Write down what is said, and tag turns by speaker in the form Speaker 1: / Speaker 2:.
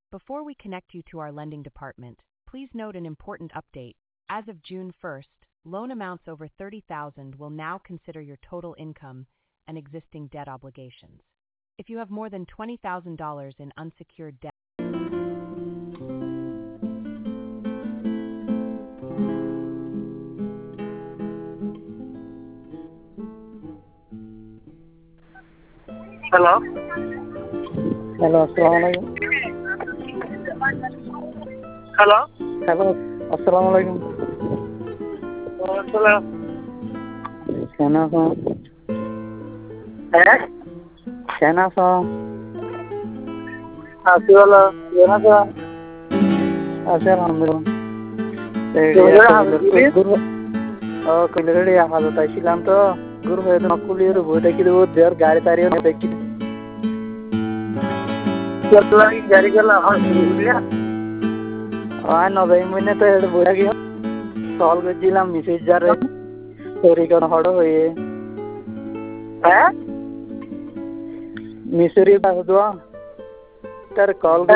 Speaker 1: Before we connect you to our lending department, please note an important update. As of June 1st, loan amounts over $30,000 will now consider your total income and existing debt obligations. If you have more than $20,000 in unsecured debt,
Speaker 2: Hello.
Speaker 3: Hello, Assalamualaikum.
Speaker 2: Hello.
Speaker 3: Hello, Assalamualaikum.
Speaker 2: Waalaikumsalam.
Speaker 3: Kenapa? Kenapa?
Speaker 2: Asal kenapa?
Speaker 3: Alhamdulillah. Kuliah hasil tasilam tu guru itu nak kuliah buat itu biar gari tarik orang dekit.
Speaker 2: Siapa lagi gari kerana harus kuliah?
Speaker 3: Nobel mana tu ada buat lagi. Soal kejilam message jar story kan hado ye. Misri dah dua. Ter call